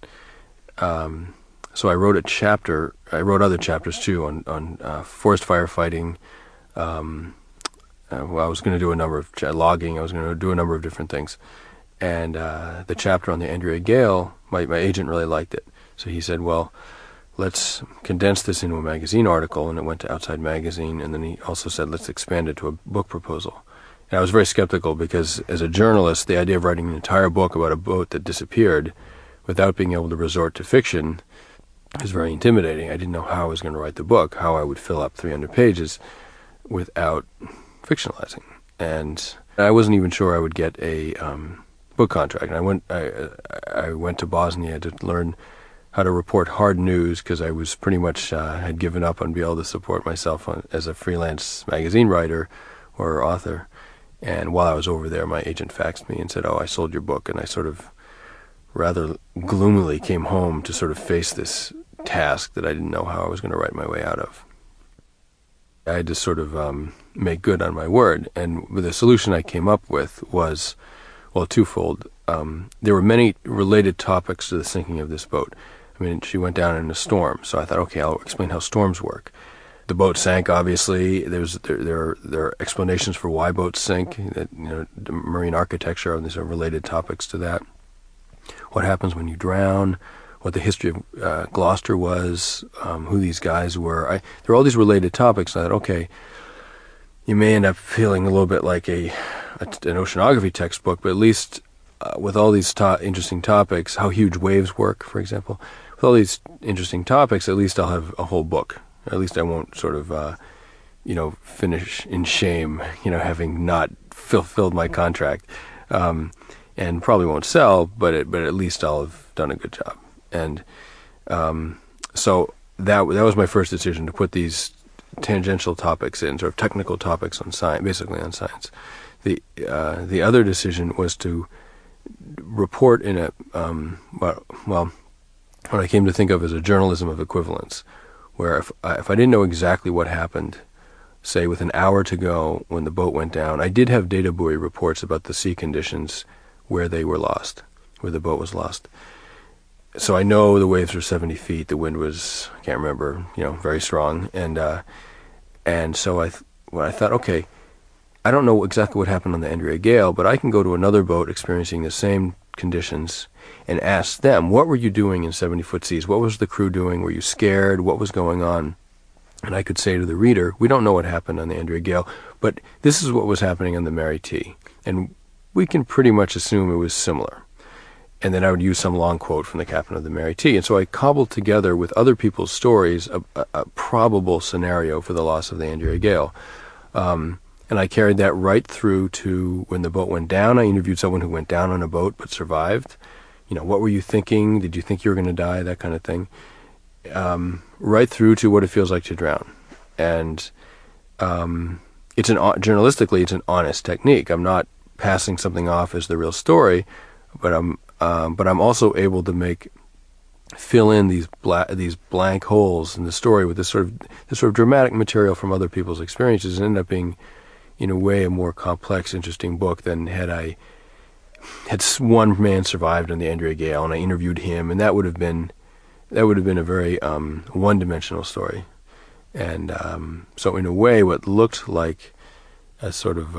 So I wrote a chapter. I wrote other chapters too on forest firefighting. Well, I was going to do a number of logging. I was going to do a number of different things. And the chapter on the Andrea Gale, my agent really liked it. So he said, well, let's condense this into a magazine article, and it went to Outside Magazine. And then he also said, let's expand it to a book proposal. And I was very skeptical because, as a journalist, the idea of writing an entire book about a boat that disappeared without being able to resort to fiction is very intimidating. I didn't know how I was going to write the book, how I would fill up 300 pages without fictionalizing. And I wasn't even sure I would get a book contract. And I went to Bosnia to learn how to report hard news because I was pretty much had given up on being able to support myself as a freelance magazine writer or author. And while I was over there, my agent faxed me and said, oh, I sold your book. And I sort of rather gloomily came home to sort of face this task that I didn't know how I was going to write my way out of. I had to sort of make good on my word. And the solution I came up with was, well, twofold. There were many related topics to the sinking of this boat. I mean, she went down in a storm. So I thought, okay, I'll explain how storms work. The boat sank, obviously. There are explanations for why boats sink. That, you know, marine architecture, and these are related topics to that. What happens when you drown? What the history of Gloucester was? Who these guys were? There are all these related topics. And I thought, okay, you may end up feeling a little bit like an oceanography textbook, but at least with all these interesting topics, how huge waves work, for example, with all these interesting topics, at least I'll have a whole book. At least I won't sort of, finish in shame, having not fulfilled my contract, and probably won't sell, but at least I'll have done a good job. And so that was my first decision, to put these tangential topics in, sort of technical topics on science, basically on science. The other decision was to report in a what I came to think of as a journalism of equivalence, where if I didn't know exactly what happened, say with an hour to go when the boat went down, I did have data buoy reports about the sea conditions where they were lost, where the boat was lost. So I know the waves were 70 feet, the wind was, I can't remember, very strong, and so I thought, okay, I don't know exactly what happened on the Andrea Gale, but I can go to another boat experiencing the same conditions and ask them, what were you doing in 70-foot seas? What was the crew doing? Were you scared? What was going on? And I could say to the reader, we don't know what happened on the Andrea Gale, but this is what was happening on the Mary T. And we can pretty much assume it was similar. And then I would use some long quote from the captain of the Mary T. And so I cobbled together with other people's stories a probable scenario for the loss of the Andrea Gale. And I carried that right through to when the boat went down. I interviewed someone who went down on a boat but survived. What were you thinking? Did you think you were going to die? That kind of thing. Right through to what it feels like to drown. And journalistically, it's an honest technique. I'm not passing something off as the real story, but I'm also able to fill in these blank holes in the story with this sort of dramatic material from other people's experiences, and end up being, in a way, a more complex, interesting book than had one man survived on the Andrea Gale and I interviewed him, and that would have been a very one-dimensional story. And so in a way, what looked like a sort of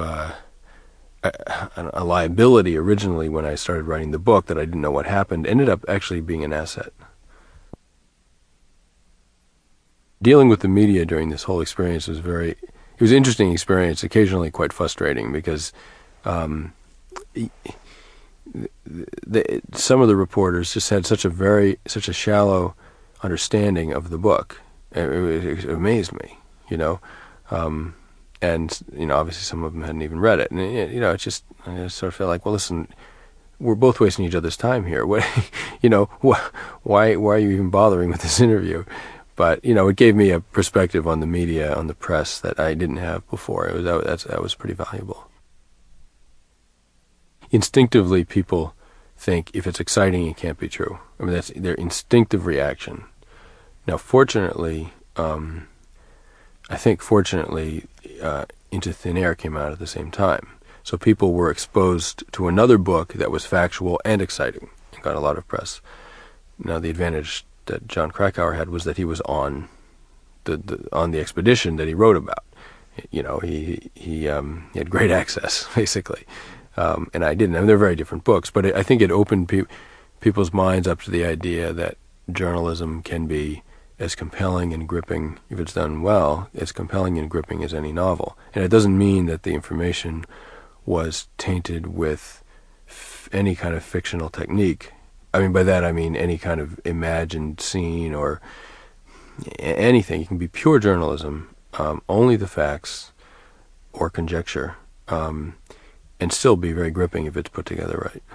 a liability originally when I started writing the book that I didn't know what happened ended up actually being an asset. Dealing with the media during this whole experience was it was an interesting experience, occasionally quite frustrating, because some of the reporters just had such a shallow understanding of the book. It amazed me, and obviously some of them hadn't even read it, and I just sort of felt like, well, listen, we're both wasting each other's time here. What, why are you even bothering with this interview? But, it gave me a perspective on the media, on the press that I didn't have before. That was pretty valuable. Instinctively, people think if it's exciting, it can't be true. I mean, that's their instinctive reaction. Now, fortunately, Into Thin Air came out at the same time. So people were exposed to another book that was factual and exciting and got a lot of press. Now, the advantage that Jon Krakauer had was that he was on the expedition that he wrote about. He had great access, basically. And I didn't. I mean, they're very different books, but I think it opened people's minds up to the idea that journalism can be as compelling and gripping, if it's done well, as compelling and gripping as any novel. And it doesn't mean that the information was tainted with any kind of fictional technique. I mean, by that I mean any kind of imagined scene or anything. It can be pure journalism, only the facts or conjecture, and still be very gripping if it's put together right.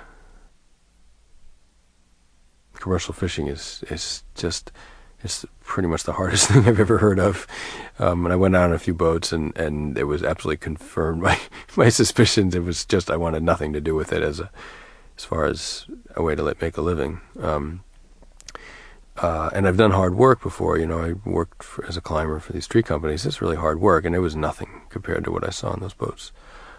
Commercial fishing is it's pretty much the hardest thing I've ever heard of. And I went out on a few boats, and it was absolutely confirmed my suspicions. It was just I wanted nothing to do with it as far as a way to make a living. And I've done hard work before. I worked as a climber for these tree companies. It's really hard work, and it was nothing compared to what I saw on those boats.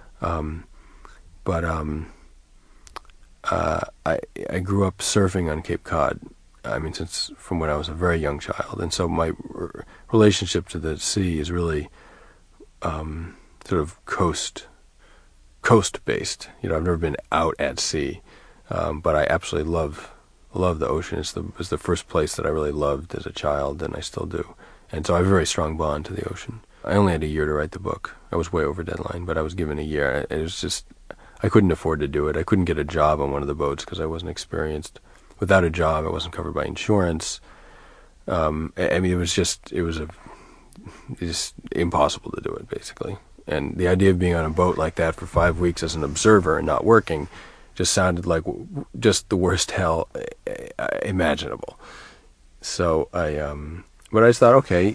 I grew up surfing on Cape Cod. I mean, from when I was a very young child, and so my relationship to the sea is really sort of coast based. I've never been out at sea, but I absolutely love the ocean. It's the first place that I really loved as a child, and I still do. And so I have a very strong bond to the ocean. I only had a year to write the book. I was way over deadline, but I was given a year. It was just I couldn't afford to do it. I couldn't get a job on one of the boats because I wasn't experienced. Without a job, I wasn't covered by insurance. I mean, it was just impossible to do it, basically. And the idea of being on a boat like that for 5 weeks as an observer and not working just sounded like just the worst hell imaginable. So but I just thought, okay,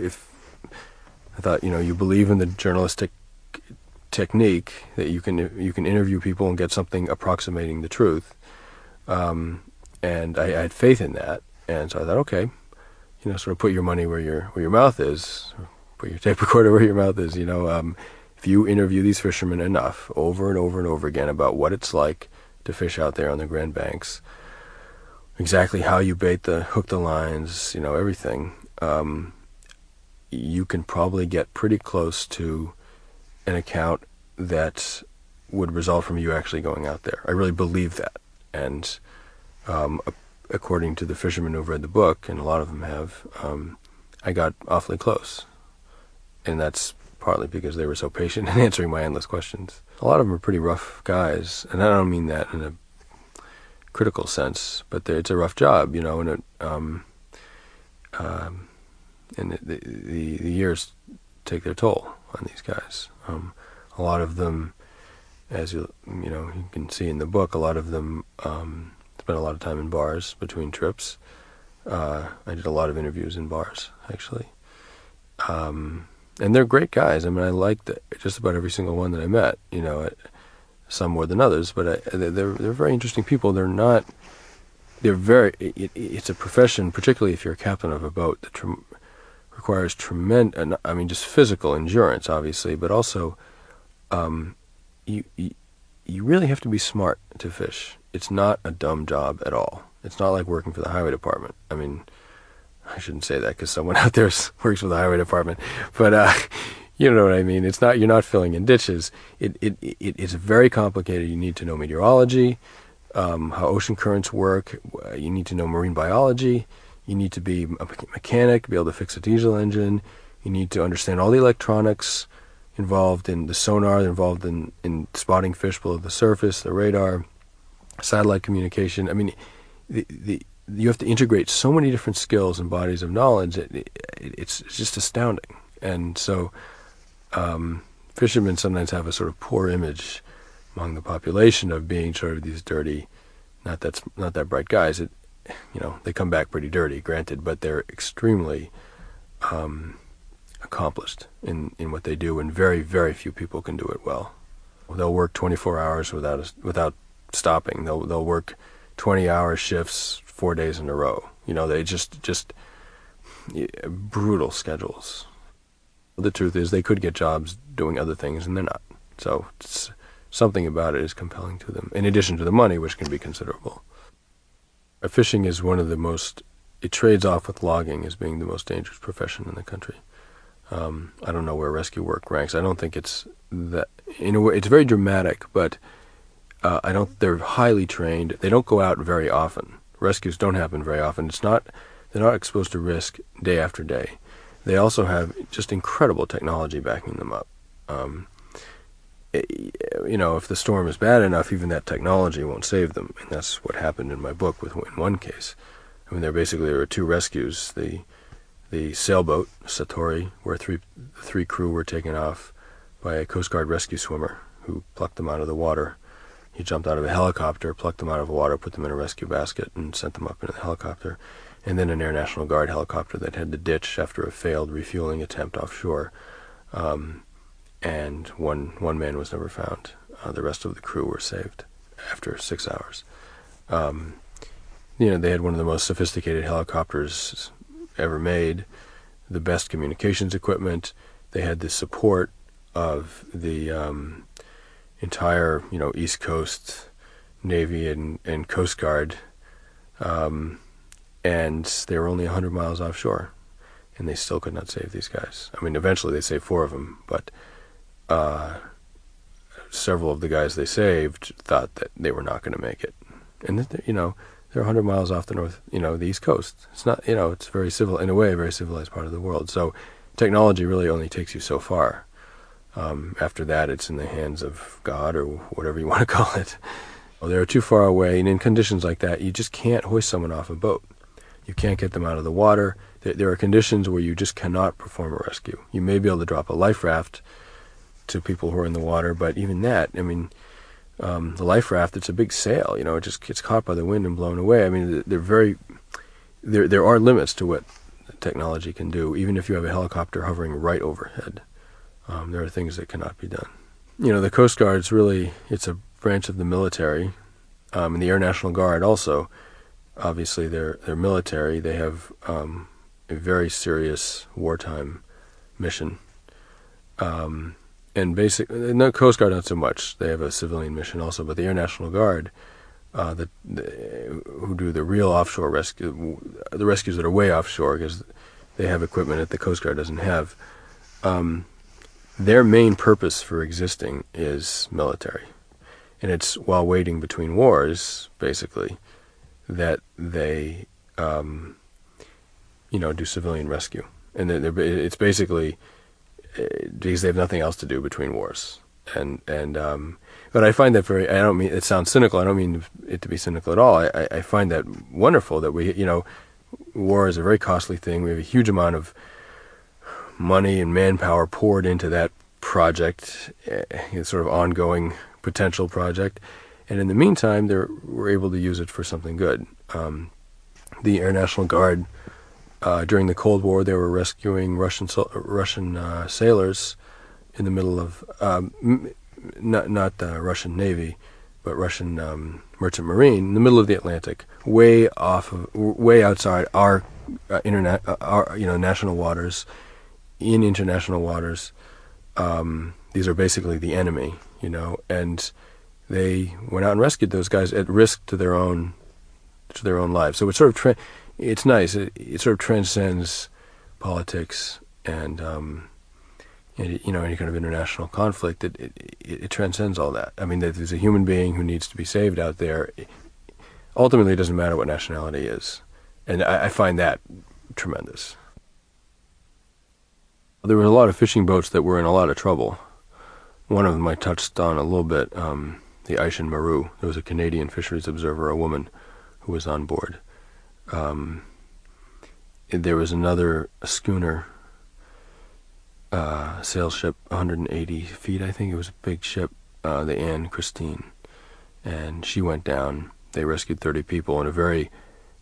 you believe in the journalistic technique that you can interview people and get something approximating the truth. And I had faith in that, and so I thought, okay, sort of put your money where your mouth is, or put your tape recorder where your mouth is. If you interview these fishermen enough, over and over and over again, about what it's like to fish out there on the Grand Banks, exactly how you hook the lines, everything, you can probably get pretty close to an account that would result from you actually going out there. I really believe that, and according to the fishermen who've read the book, and a lot of them have, I got awfully close. And that's partly because they were so patient in answering my endless questions. A lot of them are pretty rough guys, and I don't mean that in a critical sense, but it's a rough job, and the years take their toll on these guys. A lot of them, as you can see in the book, a lot of them spent a lot of time in bars between trips. I did a lot of interviews in bars, actually. And they're great guys. I mean, I liked just about every single one that I met, some more than others, but they're very interesting people. It's a profession, particularly if you're a captain of a boat, that requires tremendous, just physical endurance, obviously, but also you really have to be smart to fish. It's not a dumb job at all. It's not like working for the highway department. I mean, I shouldn't say that because someone out there works for the highway department, but you know what I mean. It's not. You're not filling in ditches. It's very complicated. You need to know meteorology, how ocean currents work. You need to know marine biology. You need to be a mechanic, be able to fix a diesel engine. You need to understand all the electronics involved in the sonar, involved in spotting fish below the surface, the radar, satellite communication. I mean, you have to integrate so many different skills and bodies of knowledge. It's just astounding. And so fishermen sometimes have a sort of poor image among the population of being sort of these dirty, not that bright guys. They come back pretty dirty, granted, but they're extremely accomplished in what they do, and very, very few people can do it well. They'll work 24 hours without stopping. They'll work 20-hour shifts 4 days in a row. They just brutal schedules. The truth is they could get jobs doing other things, and they're not. So something about it is compelling to them, in addition to the money, which can be considerable. Fishing is one of the most, it trades off with logging as being the most dangerous profession in the country. I don't know where rescue work ranks. I don't think it's that, in a way, it's very dramatic, but they're highly trained. They don't go out very often. Rescues don't happen very often. They're not exposed to risk day after day. They also have just incredible technology backing them up. If the storm is bad enough, even that technology won't save them. And that's what happened in my book in one case. There were two rescues. The sailboat, Satori, where the three crew were taken off by a Coast Guard rescue swimmer who plucked them out of the water. He jumped out of a helicopter, plucked them out of the water, put them in a rescue basket, and sent them up into the helicopter. And then an Air National Guard helicopter that had to ditch after a failed refueling attempt offshore. And one man was never found. The rest of the crew were saved after 6 hours. They had one of the most sophisticated helicopters ever made, the best communications equipment. They had the support of the entire, East Coast Navy and Coast Guard, and they were only 100 miles offshore, and they still could not save these guys. Eventually they saved 4 of them, but several of the guys they saved thought that they were not going to make it. And they're 100 miles off the East Coast. It's not, it's very civil, in a way, a very civilized part of the world. So technology really only takes you so far. After that, it's in the hands of God, or whatever you want to call it. Well, they're too far away, and in conditions like that, you just can't hoist someone off a boat. You can't get them out of the water. There are conditions where you just cannot perform a rescue. You may be able to drop a life raft to people who are in the water, but even that, the life raft, it's a big sail, it just gets caught by the wind and blown away. There are limits to what technology can do, even if you have a helicopter hovering right overhead. There are things that cannot be done. The Coast Guard's really, it's a branch of the military, and the Air National Guard also. Obviously, they're military. They have a very serious wartime mission. And basically, no, Coast Guard not so much. They have a civilian mission also, but the Air National Guard, who do the real offshore rescue, the rescues that are way offshore, because they have equipment that the Coast Guard doesn't have. Their main purpose for existing is military, and it's while waiting between wars, basically, that they, do civilian rescue, and it's basically because they have nothing else to do between wars. But I find that I don't mean, it sounds cynical, I don't mean it to be cynical at all. I find that wonderful that war is a very costly thing. We have a huge amount of money and manpower poured into that project, sort of ongoing potential project. And in the meantime, we're able to use it for something good. The Air National Guard, during the Cold War, they were rescuing Russian sailors in the middle of not the Russian Navy, but Russian merchant marine in the middle of the Atlantic, way outside our national waters, in international waters. These are basically the enemy, and they went out and rescued those guys at risk to their own lives. So it's sort of it's nice. It sort of transcends politics and any kind of international conflict. It transcends all that. There's a human being who needs to be saved out there. Ultimately, it doesn't matter what nationality is, and I find that tremendous. There were a lot of fishing boats that were in a lot of trouble. One of them I touched on a little bit, the Aishin Maru. There was a Canadian fisheries observer, a woman, who was on board. There was another schooner, sail ship, 180 feet, I think. It was a big ship, the Anne Christine, and she went down. They rescued 30 people in a it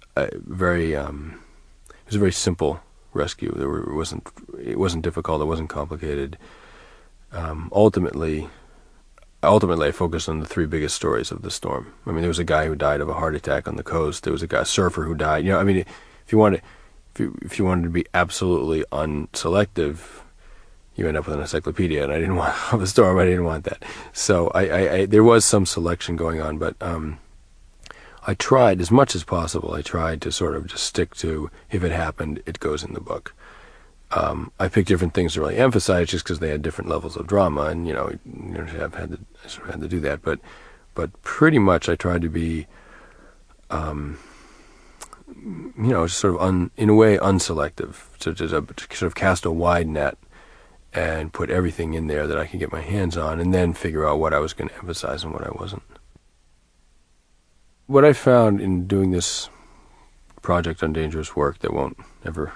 was a very simple rescue. It wasn't difficult. It wasn't complicated. Ultimately, I focused on the three biggest stories of the storm. I mean, there was a guy who died of a heart attack on the coast. There was a surfer who died. You know, I mean, if you wanted to be absolutely unselective, you end up with an encyclopedia, and I didn't want of a storm. I didn't want that. So I there was some selection going on, but I tried as much as possible. I tried to sort of just stick to, if it happened, it goes in the book. I picked different things to really emphasize just because they had different levels of drama, and I had to do that. But pretty much I tried to be, sort of in a way unselective, to sort of cast a wide net and put everything in there that I could get my hands on, and then figure out what I was going to emphasize and what I wasn't. What I found in doing this project on dangerous work that won't ever,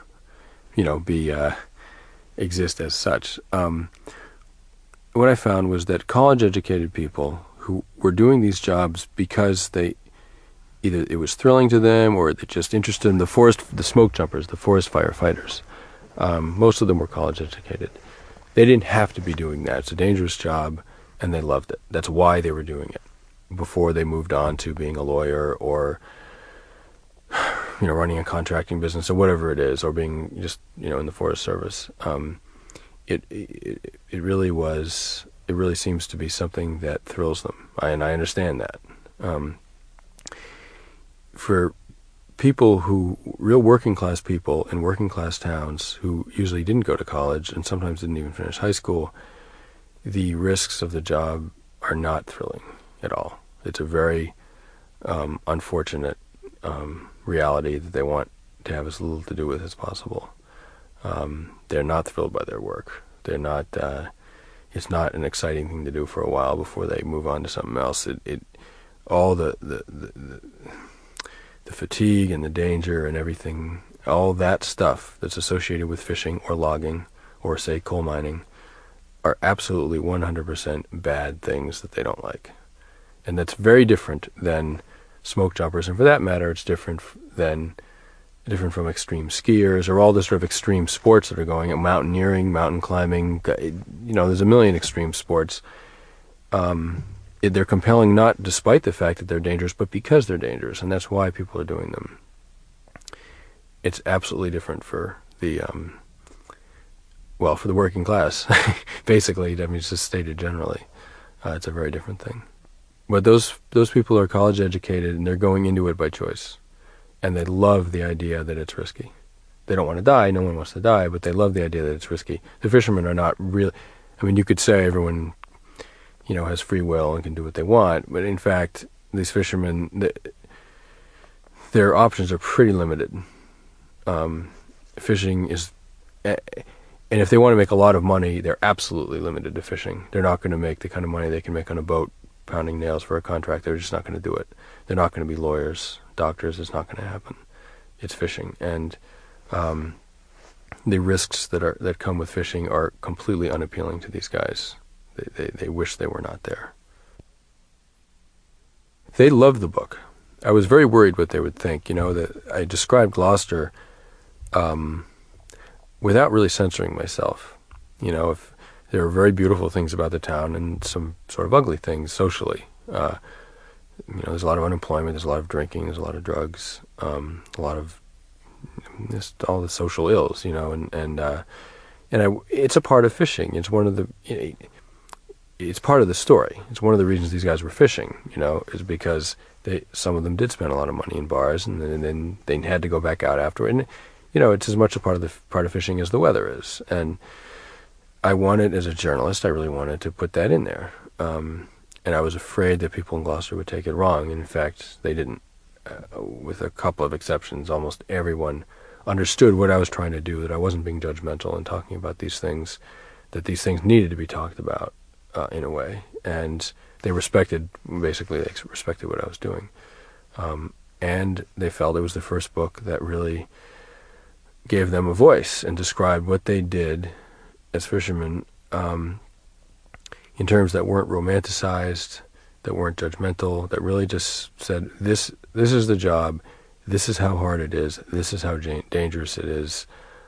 exist as such, what I found was that college-educated people who were doing these jobs because either it was thrilling to them or they're just interested in the smoke jumpers, the forest firefighters. Most of them were college-educated. They didn't have to be doing that. It's a dangerous job, and they loved it. That's why they were doing it before they moved on to being a lawyer or running a contracting business or whatever it is, or being just in the Forest Service. It really seems to be something that thrills them, and I understand that. For people real working class people in working class towns who usually didn't go to college and sometimes didn't even finish high school, the risks of the job are not thrilling at all. It's a very unfortunate reality that they want to have as little to do with as possible. They're not thrilled by their work. They're not. It's not an exciting thing to do for a while before they move on to something else. All the fatigue and the danger and everything, all that stuff that's associated with fishing or logging or, say, coal mining, are absolutely 100% bad things that they don't like. And that's very different than smoke jumpers, and for that matter, it's different from extreme skiers or all the sort of extreme sports that are going on, mountaineering, mountain climbing. There's a million extreme sports. They're compelling not despite the fact that they're dangerous, but because they're dangerous, and that's why people are doing them. It's absolutely different for the working class. Basically, I mean, it's just stated generally. It's a very different thing. But those people are college educated, and they're going into it by choice, and they love the idea that it's risky. They don't want to die. No one wants to die, but they love the idea that it's risky. The fishermen are not really. I mean, you could say everyone has free will and can do what they want. But in fact, these fishermen, their options are pretty limited. Fishing is, and if they want to make a lot of money, they're absolutely limited to fishing. They're not going to make the kind of money they can make on a boat pounding nails for a contract. They're just not going to do it. They're not going to be lawyers, doctors. It's not going to happen. It's fishing. And the risks that come with fishing are completely unappealing to these guys. They wish they were not there. They loved the book. I was very worried what they would think. That I described Gloucester without really censoring myself. If there are very beautiful things about the town and some sort of ugly things socially. There's a lot of unemployment, there's a lot of drinking, there's a lot of drugs, a lot of just all the social ills. It's a part of fishing. It's one of the. It's part of the story. It's one of the reasons these guys were fishing, is because some of them did spend a lot of money in bars, and then they had to go back out afterward. And it's as much a part of fishing as the weather is. And I wanted, as a journalist, I really wanted to put that in there. And I was afraid that people in Gloucester would take it wrong. And in fact, they didn't. With a couple of exceptions, almost everyone understood what I was trying to do. That I wasn't being judgmental and talking about these things. That these things needed to be talked about. In a way, and they respected what I was doing, and they felt it was the first book that really gave them a voice and described what they did as fishermen. in terms that weren't romanticized, that weren't judgmental, that really just said, this is the job, this is how hard it is, this is how dangerous it is.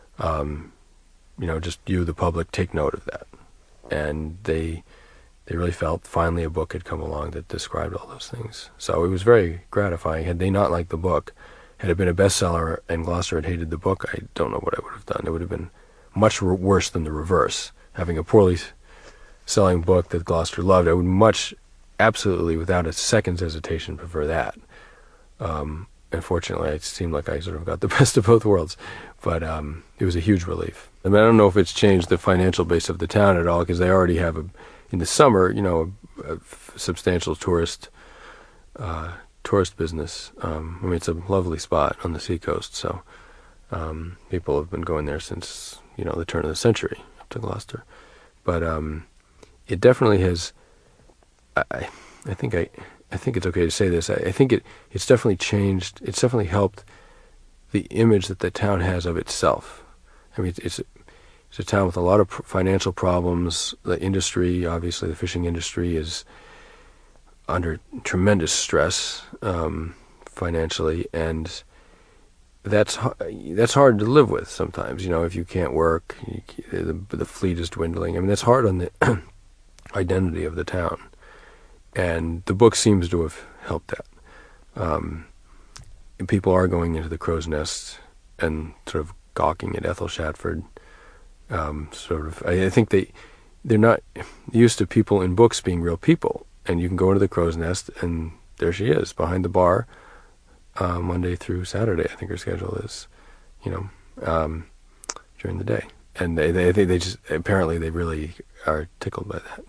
Just you, the public, take note of that. And they really felt finally a book had come along that described all those things. So it was very gratifying. Had they not liked the book, had it been a bestseller and Gloucester had hated the book, I don't know what I would have done. It would have been much worse than the reverse. Having a poorly selling book that Gloucester loved, I would absolutely, without a second's hesitation, prefer that. Unfortunately, it seemed like I sort of got the best of both worlds, but it was a huge relief. I mean, I don't know if it's changed the financial base of the town at all, because they already have, in the summer, a substantial tourist business. I mean, it's a lovely spot on the seacoast, so people have been going there since, the turn of the century, up to Gloucester. But it definitely has, I think it's okay to say this, I think it's definitely changed, it's definitely helped the image that the town has of itself. I mean, it's a town with a lot of financial problems. The industry, obviously the fishing industry, is under tremendous stress financially, and that's hard to live with sometimes. If you can't work, the fleet is dwindling. I mean, that's hard on the identity of the town, and the book seems to have helped that. People are going into the crow's nest and sort of gawking at Ethel Shatford. I think they're not used to people in books being real people, and you can go into the crow's nest and there she is behind the bar, Monday through Saturday, I think her schedule is, during the day, and they just apparently they really are tickled by that.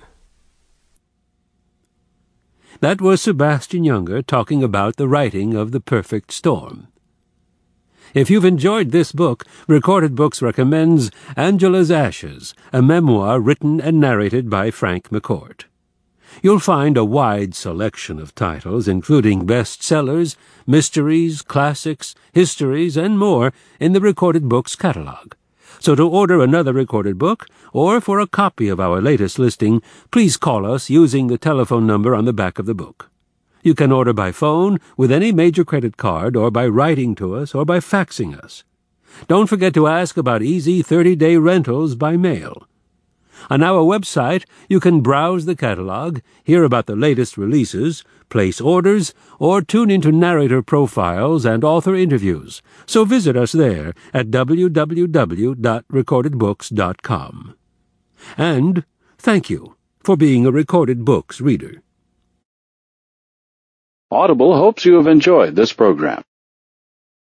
That was Sebastian Junger talking about the writing of The Perfect Storm. If you've enjoyed this book, Recorded Books recommends Angela's Ashes, a memoir written and narrated by Frank McCourt. You'll find a wide selection of titles, including bestsellers, mysteries, classics, histories, and more in the Recorded Books catalog. So to order another recorded book, or for a copy of our latest listing, please call us using the telephone number on the back of the book. You can order by phone, with any major credit card, or by writing to us, or by faxing us. Don't forget to ask about easy 30-day rentals by mail. On our website, you can browse the catalog, hear about the latest releases, place orders, or tune into narrator profiles and author interviews. So visit us there at www.recordedbooks.com. And thank you for being a Recorded Books reader. Audible hopes you have enjoyed this program.